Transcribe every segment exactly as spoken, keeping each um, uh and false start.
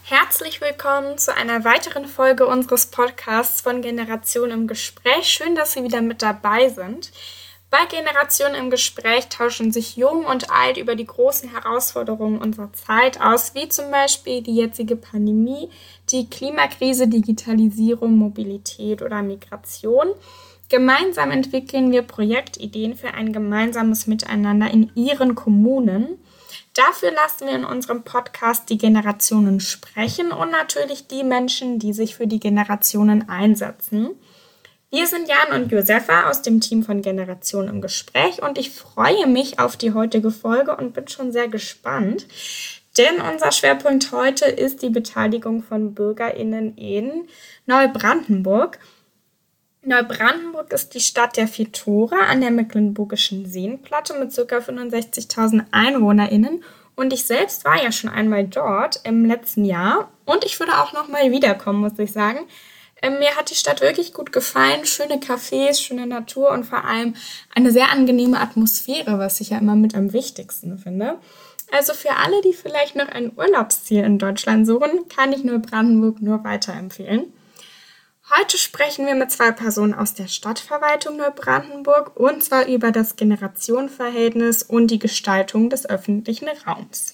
Herzlich willkommen zu einer weiteren Folge unseres Podcasts von Generation im Gespräch. Schön, dass Sie wieder mit dabei sind. Bei Generation im Gespräch tauschen sich Jung und Alt über die großen Herausforderungen unserer Zeit aus, wie zum Beispiel die jetzige Pandemie, die Klimakrise, Digitalisierung, Mobilität oder Migration. Gemeinsam entwickeln wir Projektideen für ein gemeinsames Miteinander in Ihren Kommunen. Dafür lassen wir in unserem Podcast die Generationen sprechen und natürlich die Menschen, die sich für die Generationen einsetzen. Wir sind Jan und Josefa aus dem Team von Generation im Gespräch und ich freue mich auf die heutige Folge und bin schon sehr gespannt, denn unser Schwerpunkt heute ist die Beteiligung von BürgerInnen in Neubrandenburg. Neubrandenburg ist die Stadt der vier Tore an der Mecklenburgischen Seenplatte mit ca. fünfundsechzigtausend EinwohnerInnen und ich selbst war ja schon einmal dort im letzten Jahr und ich würde auch noch mal wiederkommen, muss ich sagen. Ähm, mir hat die Stadt wirklich gut gefallen, schöne Cafés, schöne Natur und vor allem eine sehr angenehme Atmosphäre, was ich ja immer mit am wichtigsten finde. Also für alle, die vielleicht noch ein Urlaubsziel in Deutschland suchen, kann ich Neubrandenburg nur weiterempfehlen. Heute sprechen wir mit zwei Personen aus der Stadtverwaltung Neubrandenburg und zwar über das Generationenverhältnis und die Gestaltung des öffentlichen Raums.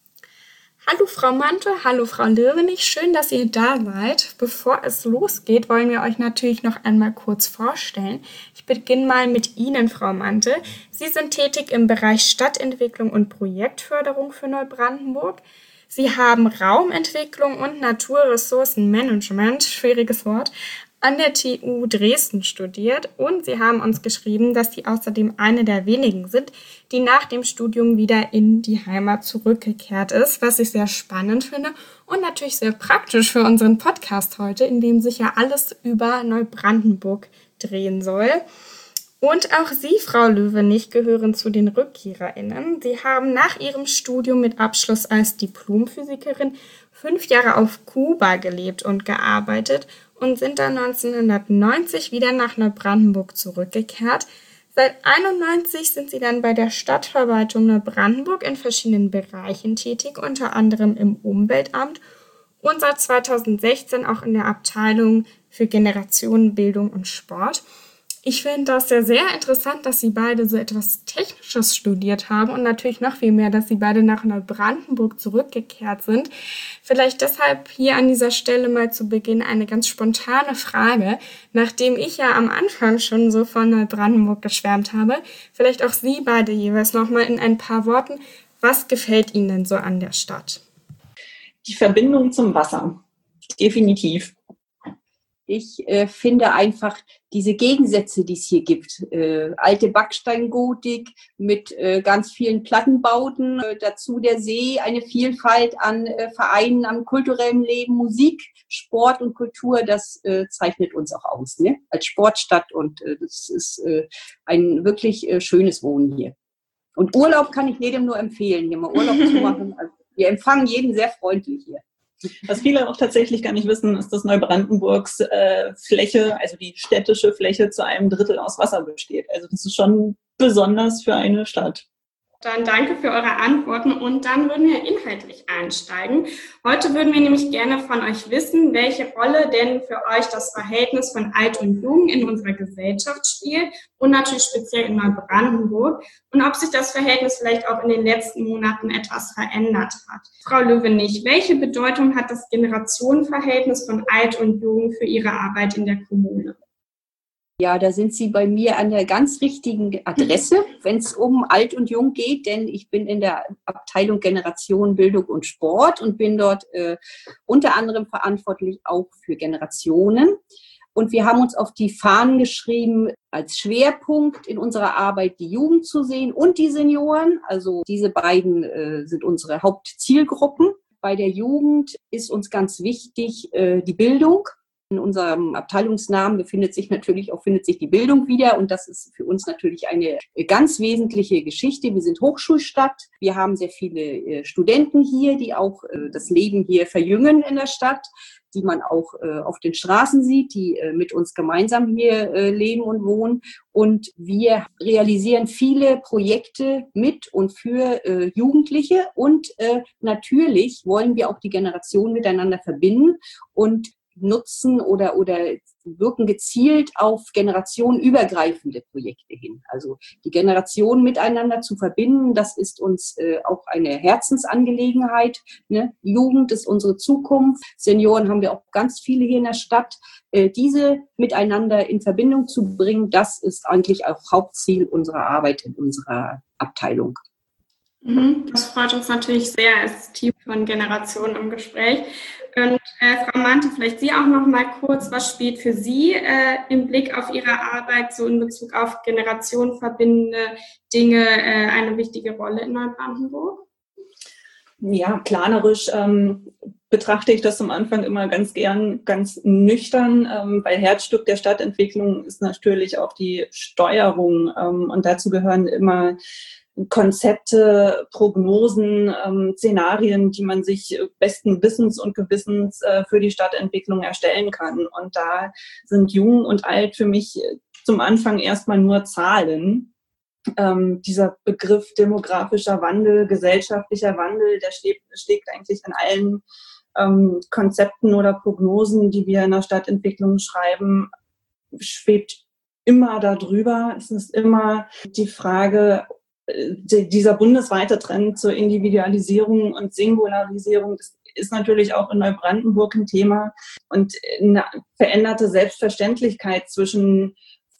Hallo Frau Mante, hallo Frau Löwenich, schön, dass ihr da seid. Bevor es losgeht, wollen wir euch natürlich noch einmal kurz vorstellen. Ich beginne mal mit Ihnen, Frau Mante. Sie sind tätig im Bereich Stadtentwicklung und Projektförderung für Neubrandenburg. Sie haben Raumentwicklung und Naturressourcenmanagement, schwieriges Wort, an der T U Dresden studiert und Sie haben uns geschrieben, dass Sie außerdem eine der wenigen sind, die nach dem Studium wieder in die Heimat zurückgekehrt ist, was ich sehr spannend finde und natürlich sehr praktisch für unseren Podcast heute, in dem sich ja alles über Neubrandenburg drehen soll. Und auch Sie, Frau Löwenich, gehören zu den RückkehrerInnen. Sie haben nach Ihrem Studium mit Abschluss als Diplomphysikerin fünf Jahre auf Kuba gelebt und gearbeitet und sind dann neunzehnhundertneunzig wieder nach Neubrandenburg zurückgekehrt. Seit einundneunzig sind Sie dann bei der Stadtverwaltung Neubrandenburg in verschiedenen Bereichen tätig, unter anderem im Umweltamt und seit zweitausendsechzehn auch in der Abteilung für Generationenbildung und Sport. Ich finde das ja sehr interessant, dass Sie beide so etwas Technisches studiert haben und natürlich noch viel mehr, dass Sie beide nach Neubrandenburg zurückgekehrt sind. Vielleicht deshalb hier an dieser Stelle mal zu Beginn eine ganz spontane Frage, nachdem ich ja am Anfang schon so von Neubrandenburg geschwärmt habe. Vielleicht auch Sie beide jeweils nochmal in ein paar Worten. Was gefällt Ihnen denn so an der Stadt? Die Verbindung zum Wasser, definitiv. Ich äh, finde einfach diese Gegensätze, die es hier gibt. Äh, alte Backsteingotik mit äh, ganz vielen Plattenbauten, äh, dazu der See, eine Vielfalt an äh, Vereinen, am kulturellen Leben, Musik, Sport und Kultur, das äh, zeichnet uns auch aus, ne? Als Sportstadt und äh, das ist äh, ein wirklich äh, schönes Wohnen hier. Und Urlaub kann ich jedem nur empfehlen, hier mal Urlaub zu machen. Also, wir empfangen jeden sehr freundlich hier. Was viele auch tatsächlich gar nicht wissen, ist, dass Neubrandenburgs äh, Fläche, also die städtische Fläche, zu einem Drittel aus Wasser besteht. Also das ist schon besonders für eine Stadt. Dann danke für eure Antworten und dann würden wir inhaltlich einsteigen. Heute würden wir nämlich gerne von euch wissen, welche Rolle denn für euch das Verhältnis von Alt und Jung in unserer Gesellschaft spielt und natürlich speziell in Neubrandenburg und ob sich das Verhältnis vielleicht auch in den letzten Monaten etwas verändert hat. Frau Löwenich, welche Bedeutung hat das Generationenverhältnis von Alt und Jung für Ihre Arbeit in der Kommune? Ja, da sind Sie bei mir an der ganz richtigen Adresse, wenn es um Alt und Jung geht, denn ich bin in der Abteilung Generation, Bildung und Sport und bin dort äh, unter anderem verantwortlich auch für Generationen. Und wir haben uns auf die Fahnen geschrieben, als Schwerpunkt in unserer Arbeit die Jugend zu sehen und die Senioren. Also diese beiden äh, sind unsere Hauptzielgruppen. Bei der Jugend ist uns ganz wichtig äh, die Bildung. In unserem Abteilungsnamen befindet sich natürlich auch findet sich die Bildung wieder. Und das ist für uns natürlich eine ganz wesentliche Geschichte. Wir sind Hochschulstadt. Wir haben sehr viele Studenten hier, die auch das Leben hier verjüngen in der Stadt, die man auch äh, auf den Straßen sieht, die äh, mit uns gemeinsam hier äh, leben und wohnen. Und wir realisieren viele Projekte mit und für äh, Jugendliche. Und äh, natürlich wollen wir auch die Generationen miteinander verbinden und nutzen oder, oder wirken gezielt auf generationenübergreifende Projekte hin. Also die Generationen miteinander zu verbinden, das ist uns äh, auch eine Herzensangelegenheit. Ne? Jugend ist unsere Zukunft. Senioren haben wir auch ganz viele hier in der Stadt. Äh, diese miteinander in Verbindung zu bringen, das ist eigentlich auch Hauptziel unserer Arbeit in unserer Abteilung. Das freut uns natürlich sehr als Team von Generationen im Gespräch. Und äh, Frau Mante, vielleicht Sie auch noch mal kurz, was spielt für Sie äh, im Blick auf Ihre Arbeit so in Bezug auf generationenverbindende Dinge äh, eine wichtige Rolle in Neubrandenburg? Ja, planerisch ähm, betrachte ich das am Anfang immer ganz gern, ganz nüchtern, ähm, weil Herzstück der Stadtentwicklung ist natürlich auch die Steuerung ähm, und dazu gehören immer Konzepte, Prognosen, ähm, Szenarien, die man sich besten Wissens und Gewissens äh, für die Stadtentwicklung erstellen kann. Und da sind Jung und Alt für mich zum Anfang erstmal nur Zahlen. Ähm, dieser Begriff demografischer Wandel, gesellschaftlicher Wandel, der schlägt, schlägt eigentlich in allen ähm, Konzepten oder Prognosen, die wir in der Stadtentwicklung schreiben, schwebt immer darüber. Es ist immer die Frage, dieser bundesweite Trend zur Individualisierung und Singularisierung, das ist natürlich auch in Neubrandenburg ein Thema. Und eine veränderte Selbstverständlichkeit zwischen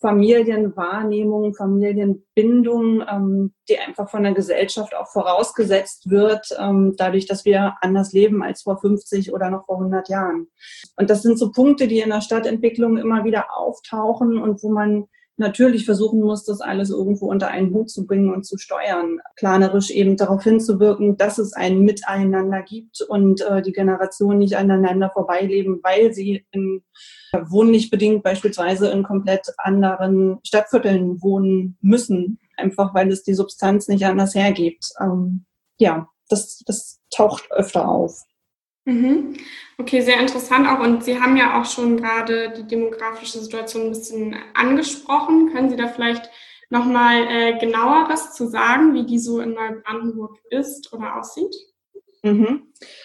Familienwahrnehmung, Familienbindung, ähm, die einfach von der Gesellschaft auch vorausgesetzt wird, ähm, dadurch, dass wir anders leben als vor fünfzig oder noch vor hundert Jahren. Und das sind so Punkte, die in der Stadtentwicklung immer wieder auftauchen und wo man natürlich versuchen muss, das alles irgendwo unter einen Hut zu bringen und zu steuern, planerisch eben darauf hinzuwirken, dass es ein Miteinander gibt und äh, die Generationen nicht aneinander vorbeileben, weil sie in, äh, wohnlich bedingt beispielsweise in komplett anderen Stadtvierteln wohnen müssen, einfach weil es die Substanz nicht anders hergibt. Ähm, ja, das, das taucht öfter auf. Mhm. Okay, sehr interessant auch. Und Sie haben ja auch schon gerade die demografische Situation ein bisschen angesprochen. Können Sie da vielleicht nochmal äh, genaueres zu sagen, wie die so in Neubrandenburg ist oder aussieht? Mhm.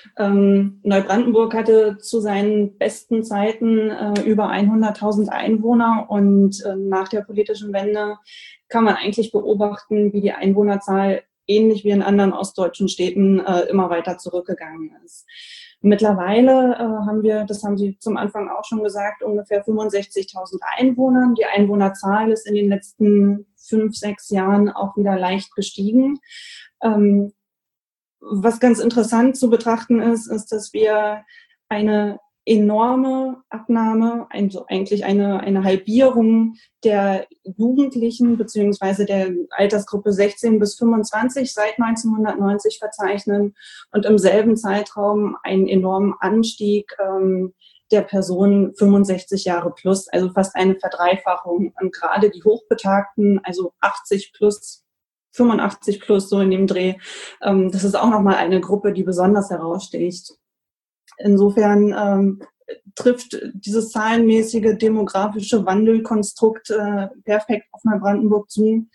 Ähm, Neubrandenburg hatte zu seinen besten Zeiten äh, über hunderttausend Einwohner und äh, nach der politischen Wende kann man eigentlich beobachten, wie die Einwohnerzahl ähnlich wie in anderen ostdeutschen Städten äh, immer weiter zurückgegangen ist. Mittlerweile äh, haben wir, das haben Sie zum Anfang auch schon gesagt, ungefähr fünfundsechzigtausend Einwohner. Die Einwohnerzahl ist in den letzten fünf, sechs Jahren auch wieder leicht gestiegen. Ähm, was ganz interessant zu betrachten ist, ist, dass wir eine enorme Abnahme, also eigentlich eine, eine Halbierung der Jugendlichen beziehungsweise der Altersgruppe sechzehn bis fünfundzwanzig seit neunzehnhundertneunzig verzeichnen und im selben Zeitraum einen enormen Anstieg ähm, der Personen fünfundsechzig Jahre plus, also fast eine Verdreifachung. Und gerade die Hochbetagten, also achtzig plus, fünfundachtzig plus, so in dem Dreh, ähm, das ist auch nochmal eine Gruppe, die besonders heraussticht. Insofern ähm, trifft dieses zahlenmäßige demografische Wandelkonstrukt äh, perfekt auf Neubrandenburg zu.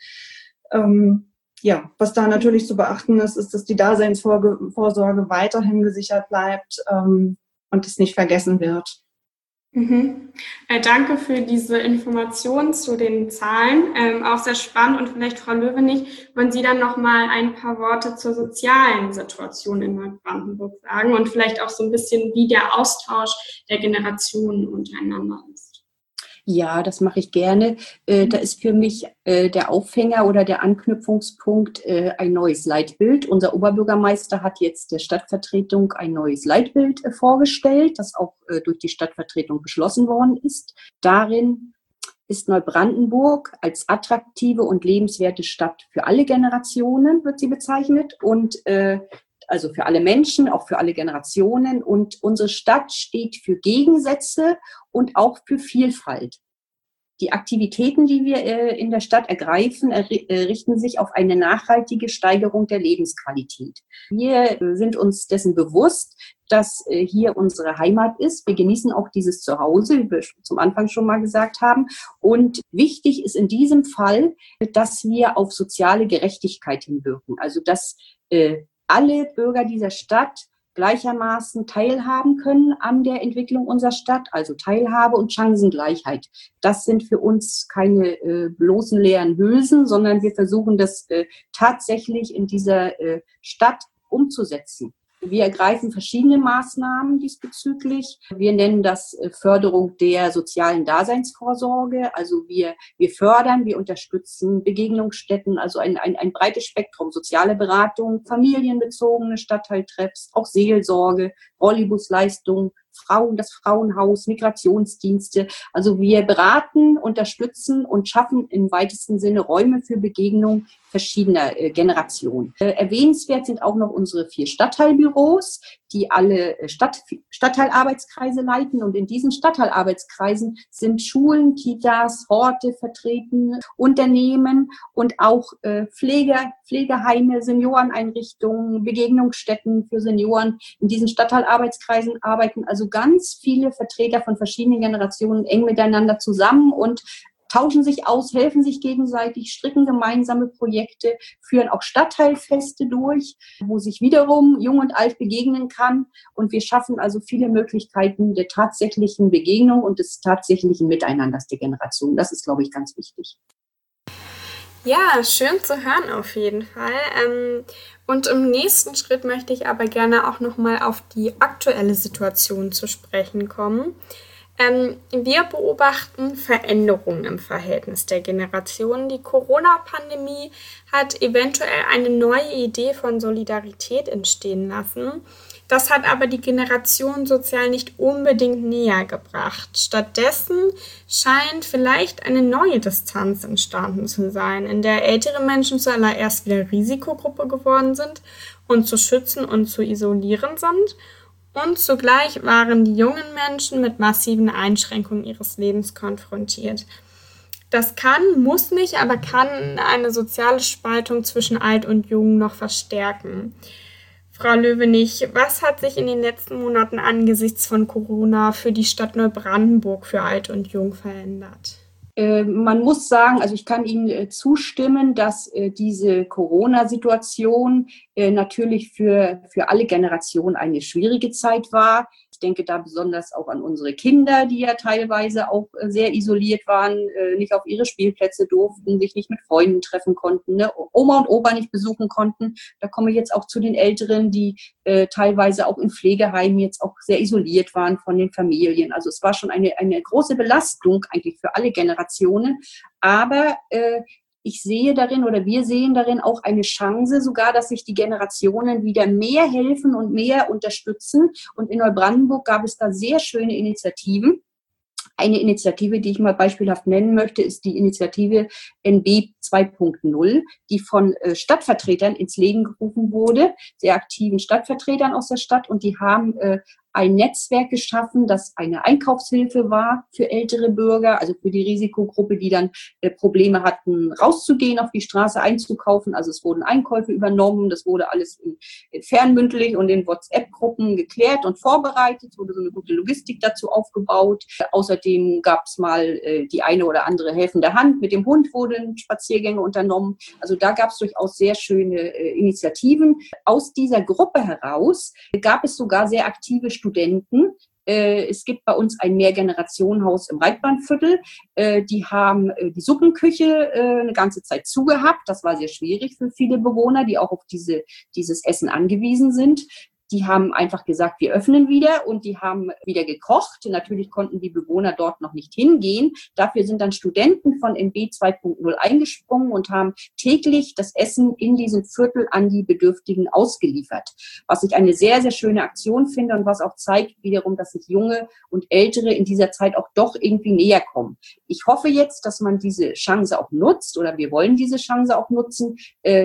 Ähm, ja, was da natürlich zu beachten ist, ist, dass die Daseinsvorsorge weiterhin gesichert bleibt ähm, und es nicht vergessen wird. Mhm. Äh, danke für diese Informationen zu den Zahlen. Ähm, auch sehr spannend. Und vielleicht, Frau Löwenich, wollen Sie dann noch mal ein paar Worte zur sozialen Situation in Neubrandenburg sagen und vielleicht auch so ein bisschen, wie der Austausch der Generationen untereinander ist? Ja, das mache ich gerne. Äh, da ist für mich äh, der Aufhänger oder der Anknüpfungspunkt äh, ein neues Leitbild. Unser Oberbürgermeister hat jetzt der Stadtvertretung ein neues Leitbild äh, vorgestellt, das auch äh, durch die Stadtvertretung beschlossen worden ist. Darin ist Neubrandenburg als attraktive und lebenswerte Stadt für alle Generationen, wird sie bezeichnet. Und äh, also für alle Menschen, auch für alle Generationen. Und unsere Stadt steht für Gegensätze und auch für Vielfalt. Die Aktivitäten, die wir äh, in der Stadt ergreifen, er, äh, richten sich auf eine nachhaltige Steigerung der Lebensqualität. Wir äh, sind uns dessen bewusst, dass äh, hier unsere Heimat ist. Wir genießen auch dieses Zuhause, wie wir zum Anfang schon mal gesagt haben. Und wichtig ist in diesem Fall, dass wir auf soziale Gerechtigkeit hinwirken. Also dass äh, alle Bürger dieser Stadt gleichermaßen teilhaben können an der Entwicklung unserer Stadt, also Teilhabe und Chancengleichheit. Das sind für uns keine äh, bloßen leeren Hülsen, sondern wir versuchen das äh, tatsächlich in dieser äh, Stadt umzusetzen. Wir ergreifen verschiedene Maßnahmen diesbezüglich. Wir nennen das Förderung der sozialen Daseinsvorsorge. Also wir, wir fördern, wir unterstützen Begegnungsstätten, also ein, ein, ein breites Spektrum, soziale Beratung, familienbezogene Stadtteiltreffs, auch Seelsorge, Rollibusleistungen, Frauen, das Frauenhaus, Migrationsdienste. Also wir beraten, unterstützen und schaffen im weitesten Sinne Räume für Begegnung verschiedener äh, Generationen. Äh, erwähnenswert sind auch noch unsere vier Stadtteilbüros, die alle Stadt, Stadtteilarbeitskreise leiten. Und in diesen Stadtteilarbeitskreisen sind Schulen, Kitas, Horte vertreten, Unternehmen und auch äh, Pfleger, Pflegeheime, Senioreneinrichtungen, Begegnungsstätten für Senioren. In diesen Stadtteilarbeitskreisen arbeiten also ganz viele Vertreter von verschiedenen Generationen eng miteinander zusammen und tauschen sich aus, helfen sich gegenseitig, stricken gemeinsame Projekte, führen auch Stadtteilfeste durch, wo sich wiederum Jung und Alt begegnen kann. Und wir schaffen also viele Möglichkeiten der tatsächlichen Begegnung und des tatsächlichen Miteinanders der Generation. Das ist, glaube ich, ganz wichtig. Ja, schön zu hören auf jeden Fall. Und im nächsten Schritt möchte ich aber gerne auch nochmal auf die aktuelle Situation zu sprechen kommen. Wir beobachten Veränderungen im Verhältnis der Generationen. Die Corona-Pandemie hat eventuell eine neue Idee von Solidarität entstehen lassen. Das hat aber die Generation sozial nicht unbedingt näher gebracht. Stattdessen scheint vielleicht eine neue Distanz entstanden zu sein, in der ältere Menschen zuallererst wieder Risikogruppe geworden sind und zu schützen und zu isolieren sind. Und zugleich waren die jungen Menschen mit massiven Einschränkungen ihres Lebens konfrontiert. Das kann, muss nicht, aber kann eine soziale Spaltung zwischen Alt und Jung noch verstärken. Frau Löwenich, was hat sich in den letzten Monaten angesichts von Corona für die Stadt Neubrandenburg für Alt und Jung verändert? Äh, man muss sagen, also ich kann Ihnen äh, zustimmen, dass äh, diese Corona-Situation äh, natürlich für, für alle Generationen eine schwierige Zeit war. Ich denke da besonders auch an unsere Kinder, die ja teilweise auch äh, sehr isoliert waren, äh, nicht auf ihre Spielplätze durften, sich nicht mit Freunden treffen konnten, ne? Oma und Opa nicht besuchen konnten. Da komme ich jetzt auch zu den Älteren, die äh, teilweise auch in Pflegeheimen jetzt auch sehr isoliert waren von den Familien. Also es war schon eine, eine große Belastung eigentlich für alle Generationen. Aber äh, ich sehe darin oder wir sehen darin auch eine Chance sogar, dass sich die Generationen wieder mehr helfen und mehr unterstützen. Und in Neubrandenburg gab es da sehr schöne Initiativen. Eine Initiative, die ich mal beispielhaft nennen möchte, ist die Initiative N B zwei Punkt null, die von äh, Stadtvertretern ins Leben gerufen wurde, sehr aktiven Stadtvertretern aus der Stadt. Und die haben äh, ein Netzwerk geschaffen, das eine Einkaufshilfe war für ältere Bürger, also für die Risikogruppe, die dann äh, Probleme hatten, rauszugehen, auf die Straße einzukaufen. Also es wurden Einkäufe übernommen, das wurde alles in, in fernmündlich und in WhatsApp-Gruppen geklärt und vorbereitet, es wurde so eine gute Logistik dazu aufgebaut. Äh, außerdem gab es mal äh, die eine oder andere helfende Hand. Mit dem Hund wurden Spaziergänge unternommen. Also da gab es durchaus sehr schöne äh, Initiativen. Aus dieser Gruppe heraus äh, gab es sogar sehr aktive Studenten. Äh, es gibt bei uns ein Mehrgenerationenhaus im Reitbahnviertel. Äh, die haben äh, die Suppenküche äh, eine ganze Zeit zugehabt. Das war sehr schwierig für viele Bewohner, die auch auf diese, dieses Essen angewiesen sind. Die haben einfach gesagt, wir öffnen wieder, und die haben wieder gekocht. Natürlich konnten die Bewohner dort noch nicht hingehen. Dafür sind dann Studenten von N B zwei Punkt null eingesprungen und haben täglich das Essen in diesem Viertel an die Bedürftigen ausgeliefert. Was ich eine sehr, sehr schöne Aktion finde und was auch zeigt wiederum, dass sich Junge und Ältere in dieser Zeit auch doch irgendwie näher kommen. Ich hoffe jetzt, dass man diese Chance auch nutzt, oder wir wollen diese Chance auch nutzen, äh,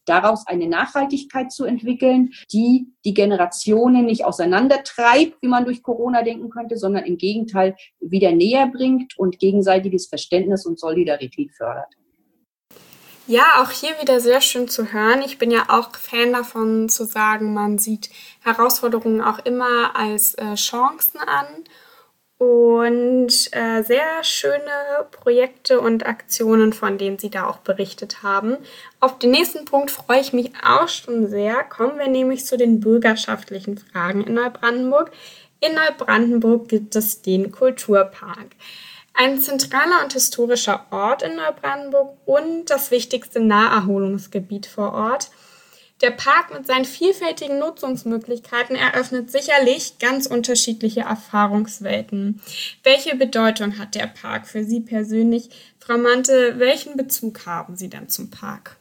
daraus eine Nachhaltigkeit zu entwickeln, die die Generationen nicht auseinandertreibt, wie man durch Corona denken könnte, sondern im Gegenteil wieder näher bringt und gegenseitiges Verständnis und Solidarität fördert. Ja, auch hier wieder sehr schön zu hören. Ich bin ja auch Fan davon zu sagen, man sieht Herausforderungen auch immer als äh, Chancen an. Und äh, sehr schöne Projekte und Aktionen, von denen Sie da auch berichtet haben. Auf den nächsten Punkt freue ich mich auch schon sehr. Kommen wir nämlich zu den bürgerschaftlichen Fragen in Neubrandenburg. In Neubrandenburg gibt es den Kulturpark. Ein zentraler und historischer Ort in Neubrandenburg und das wichtigste Naherholungsgebiet vor Ort. Der Park mit seinen vielfältigen Nutzungsmöglichkeiten eröffnet sicherlich ganz unterschiedliche Erfahrungswelten. Welche Bedeutung hat der Park für Sie persönlich? Frau Mante, welchen Bezug haben Sie denn zum Park?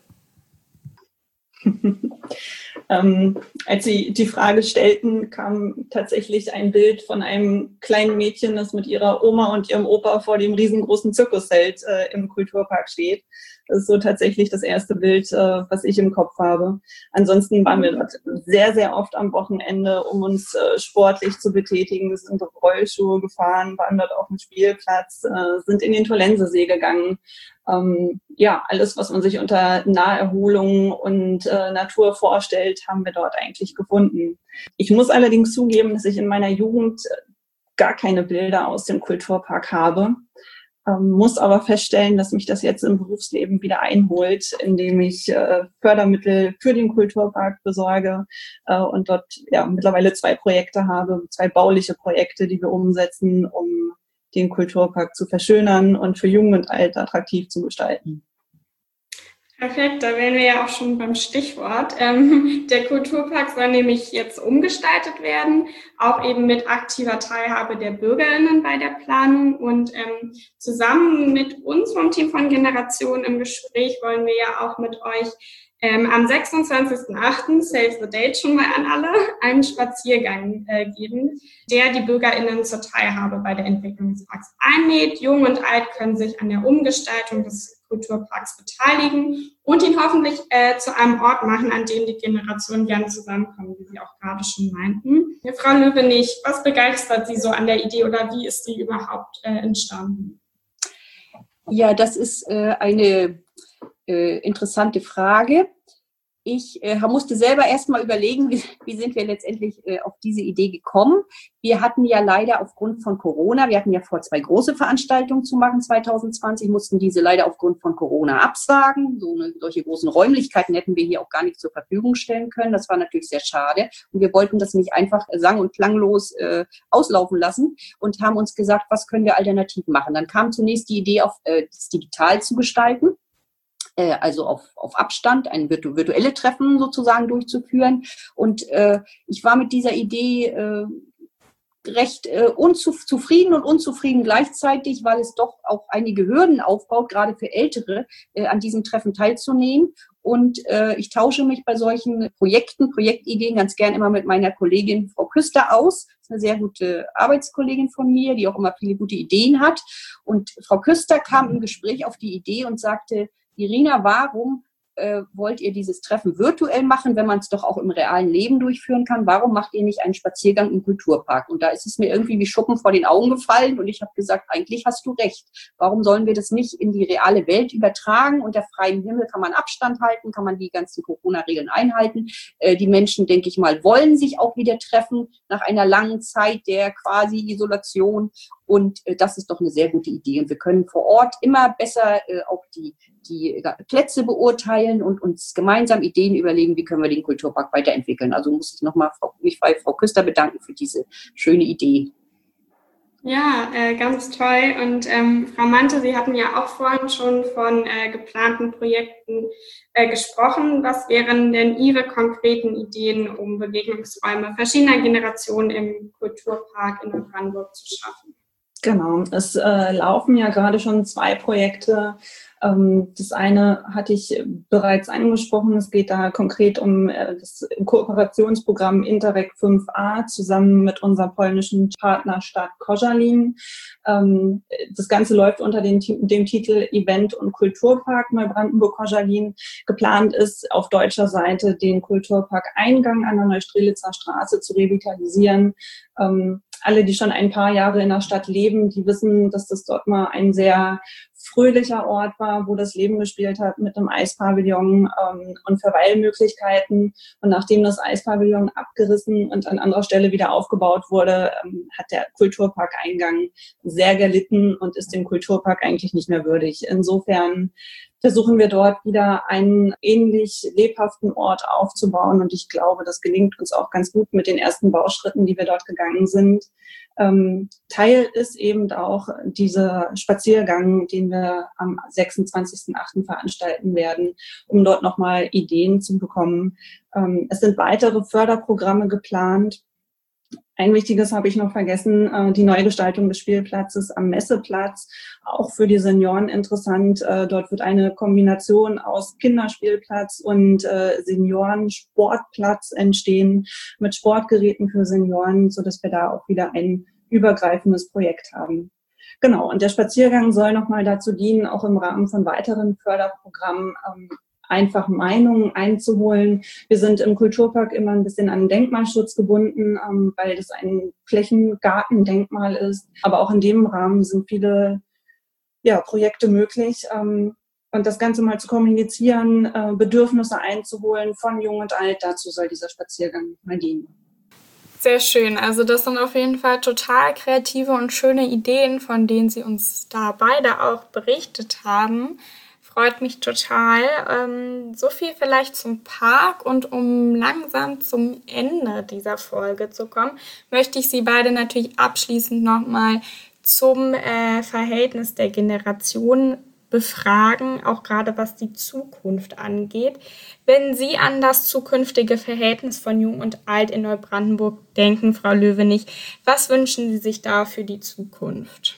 ähm, als Sie die Frage stellten, kam tatsächlich ein Bild von einem kleinen Mädchen, das mit ihrer Oma und ihrem Opa vor dem riesengroßen Zirkuszelt äh, im Kulturpark steht. Das ist so tatsächlich das erste Bild, äh, was ich im Kopf habe. Ansonsten waren wir dort sehr, sehr oft am Wochenende, um uns äh, sportlich zu betätigen. Wir sind Rollschuhe gefahren, waren dort auf dem Spielplatz, äh, sind in den Tollensesee gegangen. Ähm, ja, alles, was man sich unter Naherholung und äh, Natur vorstellt, haben wir dort eigentlich gefunden. Ich muss allerdings zugeben, dass ich in meiner Jugend gar keine Bilder aus dem Kulturpark habe. Ähm, muss aber feststellen, dass mich das jetzt im Berufsleben wieder einholt, indem ich äh, Fördermittel für den Kulturpark besorge äh, und dort ja mittlerweile zwei Projekte habe, zwei bauliche Projekte, die wir umsetzen, um den Kulturpark zu verschönern und für Jung und Alt attraktiv zu gestalten. Perfekt, da wären wir ja auch schon beim Stichwort. Ähm, der Kulturpark soll nämlich jetzt umgestaltet werden, auch eben mit aktiver Teilhabe der BürgerInnen bei der Planung. Und ähm, zusammen mit uns vom Team von Generation im Gespräch wollen wir ja auch mit euch ähm, am sechsundzwanzigsten achten Save the Date schon mal an alle, einen Spaziergang äh, geben, der die BürgerInnen zur Teilhabe bei der Entwicklung des Parks einlädt. Jung und Alt können sich an der Umgestaltung des Kulturparks beteiligen und ihn hoffentlich äh, zu einem Ort machen, an dem die Generationen gerne zusammenkommen, wie Sie auch gerade schon meinten. Ja, Frau Löwenich, was begeistert Sie so an der Idee oder wie ist sie überhaupt äh, entstanden? Ja, das ist äh, eine äh, interessante Frage. Ich äh, musste selber erst mal überlegen, wie, wie sind wir letztendlich äh, auf diese Idee gekommen. Wir hatten ja leider aufgrund von Corona, wir hatten ja vor, zwei große Veranstaltungen zu machen zwanzig zwanzig, mussten diese leider aufgrund von Corona absagen. So eine, solche großen Räumlichkeiten hätten wir hier auch gar nicht zur Verfügung stellen können. Das war natürlich sehr schade. Und wir wollten das nicht einfach sang- und klanglos äh, auslaufen lassen und haben uns gesagt, was können wir alternativ machen. Dann kam zunächst die Idee, auf äh, das digital zu gestalten. Also auf, auf Abstand, ein virtu- virtuelle Treffen sozusagen durchzuführen. Und äh, ich war mit dieser Idee äh, recht äh, unzufrieden und unzufrieden gleichzeitig, weil es doch auch einige Hürden aufbaut, gerade für Ältere, äh, an diesem Treffen teilzunehmen. Und äh, ich tausche mich bei solchen Projekten, Projektideen ganz gern immer mit meiner Kollegin Frau Küster aus. Das ist eine sehr gute Arbeitskollegin von mir, die auch immer viele gute Ideen hat. Und Frau Küster kam im Gespräch auf die Idee und sagte, Irina, warum äh, wollt ihr dieses Treffen virtuell machen, wenn man es doch auch im realen Leben durchführen kann? Warum macht ihr nicht einen Spaziergang im Kulturpark? Und da ist es mir irgendwie wie Schuppen vor den Augen gefallen und ich habe gesagt, eigentlich hast du recht. Warum sollen wir das nicht in die reale Welt übertragen? Unter freiem Himmel kann man Abstand halten, kann man die ganzen Corona-Regeln einhalten. Äh, die Menschen, denke ich mal, wollen sich auch wieder treffen nach einer langen Zeit der quasi Isolation. Und äh, das ist doch eine sehr gute Idee. Und wir können vor Ort immer besser äh, auch die die Plätze beurteilen und uns gemeinsam Ideen überlegen, wie können wir den Kulturpark weiterentwickeln. Also muss ich nochmal mich bei Frau Küster bedanken für diese schöne Idee. Ja, äh, ganz toll. Und ähm, Frau Mante, Sie hatten ja auch vorhin schon von äh, geplanten Projekten äh, gesprochen. Was wären denn Ihre konkreten Ideen, um Begegnungsräume verschiedener Generationen im Kulturpark in Neubrandenburg zu schaffen? Genau, es äh, laufen ja gerade schon zwei Projekte. Ähm, das eine hatte ich bereits angesprochen. Es geht da konkret um äh, das Kooperationsprogramm Interreg fünf a zusammen mit unserer polnischen Partnerstadt Koszalin. Ähm, das Ganze läuft unter den, dem Titel Event- und Kulturpark Neubrandenburg-Koszalin. Geplant ist, auf deutscher Seite den Kulturpark Eingang an der Neustrelitzer Straße zu revitalisieren. Ähm, alle, die schon ein paar Jahre in der Stadt leben, die wissen, dass das dort mal ein sehr fröhlicher Ort war, wo das Leben gespielt hat mit einem Eispavillon ähm, und Verweilmöglichkeiten. Und nachdem das Eispavillon abgerissen und an anderer Stelle wieder aufgebaut wurde, ähm, hat der Kulturpark-Eingang sehr gelitten und ist dem Kulturpark eigentlich nicht mehr würdig. Insofern versuchen wir dort wieder einen ähnlich lebhaften Ort aufzubauen. Und ich glaube, das gelingt uns auch ganz gut mit den ersten Bauschritten, die wir dort gegangen sind. Ähm, Teil ist eben auch dieser Spaziergang, den wir am sechsundzwanzigsten achten veranstalten werden, um dort nochmal Ideen zu bekommen. Ähm, es sind weitere Förderprogramme geplant. Ein wichtiges habe ich noch vergessen, äh, die Neugestaltung des Spielplatzes am Messeplatz, auch für die Senioren interessant. Äh, dort wird eine Kombination aus Kinderspielplatz und äh, Seniorensportplatz entstehen mit Sportgeräten für Senioren, sodass wir da auch wieder ein übergreifendes Projekt haben. Genau, und der Spaziergang soll nochmal dazu dienen, auch im Rahmen von weiteren Förderprogrammen ähm, einfach Meinungen einzuholen. Wir sind im Kulturpark immer ein bisschen an Denkmalschutz gebunden, ähm, weil das ein Flächengartendenkmal ist. Aber auch in dem Rahmen sind viele ja, Projekte möglich. Ähm, und das Ganze mal zu kommunizieren, äh, Bedürfnisse einzuholen von Jung und Alt, dazu soll dieser Spaziergang mal dienen. Sehr schön. Also das sind auf jeden Fall total kreative und schöne Ideen, von denen Sie uns da beide auch berichtet haben. Freut mich total. Ähm, so viel vielleicht zum Park, und um langsam zum Ende dieser Folge zu kommen, möchte ich Sie beide natürlich abschließend nochmal zum äh, Verhältnis der Generationen befragen, auch gerade was die Zukunft angeht. Wenn Sie an das zukünftige Verhältnis von Jung und Alt in Neubrandenburg denken, Frau Löwenich, was wünschen Sie sich da für die Zukunft?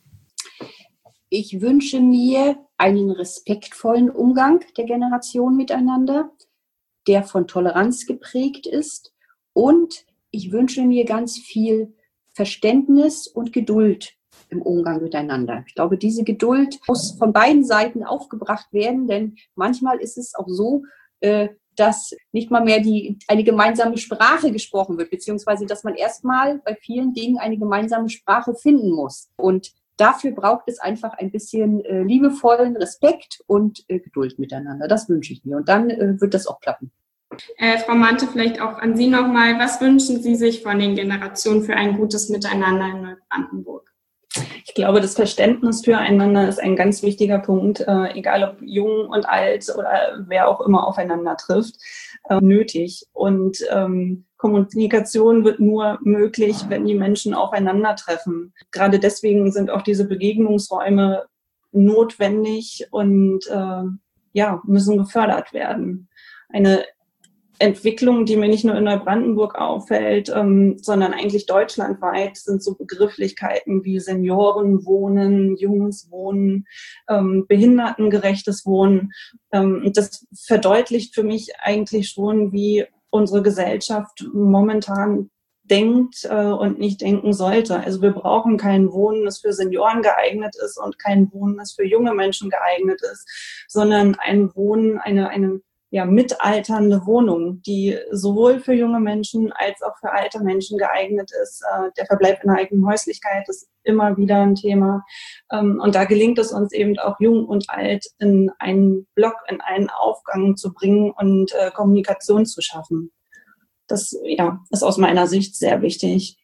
Ich wünsche mir einen respektvollen Umgang der Generation miteinander, der von Toleranz geprägt ist. Und ich wünsche mir ganz viel Verständnis und Geduld im Umgang miteinander. Ich glaube, diese Geduld muss von beiden Seiten aufgebracht werden, denn manchmal ist es auch so, dass nicht mal mehr die, eine gemeinsame Sprache gesprochen wird, beziehungsweise dass man erstmal bei vielen Dingen eine gemeinsame Sprache finden muss. Und dafür braucht es einfach ein bisschen äh, liebevollen Respekt und äh, Geduld miteinander. Das wünsche ich mir. Und dann äh, wird das auch klappen. Äh, Frau Mante, vielleicht auch an Sie nochmal. Was wünschen Sie sich von den Generationen für ein gutes Miteinander in Neubrandenburg? Ich glaube, das Verständnis füreinander ist ein ganz wichtiger Punkt, äh, egal ob jung und alt oder wer auch immer aufeinander trifft, äh, nötig. Und ähm, Kommunikation wird nur möglich, wenn die Menschen aufeinandertreffen. Gerade deswegen sind auch diese Begegnungsräume notwendig und äh, ja, müssen gefördert werden. Eine Entwicklung, die mir nicht nur in Neubrandenburg auffällt, ähm, sondern eigentlich deutschlandweit, sind so Begrifflichkeiten wie Seniorenwohnen, junges Wohnen, ähm, behindertengerechtes Wohnen. Ähm, und das verdeutlicht für mich eigentlich schon, wie unsere Gesellschaft momentan denkt äh, und nicht denken sollte. Also wir brauchen kein Wohnen, das für Senioren geeignet ist, und kein Wohnen, das für junge Menschen geeignet ist, sondern ein Wohnen, eine, eine ja, mitalternde Wohnung, die sowohl für junge Menschen als auch für alte Menschen geeignet ist. Äh, der Verbleib in der eigenen Häuslichkeit ist immer wieder ein Thema. Ähm, und da gelingt es uns eben auch, jung und alt in einen Block, in einen Aufgang zu bringen und äh, Kommunikation zu schaffen. Das ja, ist aus meiner Sicht sehr wichtig.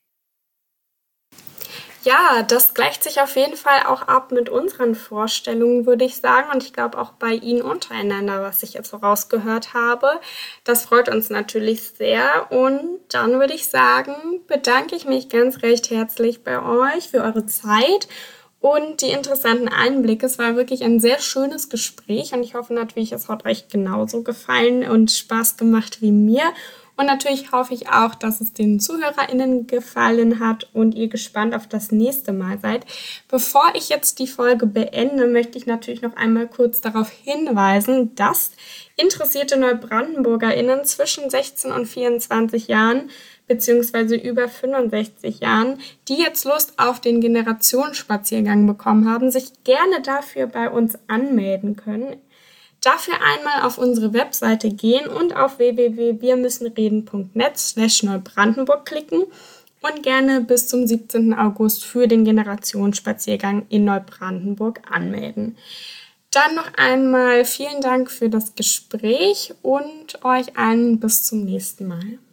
Ja, das gleicht sich auf jeden Fall auch ab mit unseren Vorstellungen, würde ich sagen. Und ich glaube auch bei Ihnen untereinander, was ich jetzt so rausgehört habe. Das freut uns natürlich sehr. Und dann würde ich sagen, bedanke ich mich ganz recht herzlich bei euch für eure Zeit und die interessanten Einblicke. Es war wirklich ein sehr schönes Gespräch und ich hoffe natürlich, es hat euch genauso gefallen und Spaß gemacht wie mir. Und natürlich hoffe ich auch, dass es den ZuhörerInnen gefallen hat und ihr gespannt auf das nächste Mal seid. Bevor ich jetzt die Folge beende, möchte ich natürlich noch einmal kurz darauf hinweisen, dass interessierte NeubrandenburgerInnen zwischen sechzehn und vierundzwanzig Jahren beziehungsweise über fünfundsechzig Jahren, die jetzt Lust auf den Generationsspaziergang bekommen haben, sich gerne dafür bei uns anmelden können. Dafür einmal auf unsere Webseite gehen und auf w w w punkt wir müssen reden punkt net slash Neubrandenburg klicken und gerne bis zum siebzehnten August für den Generationsspaziergang in Neubrandenburg anmelden. Dann noch einmal vielen Dank für das Gespräch und euch allen bis zum nächsten Mal.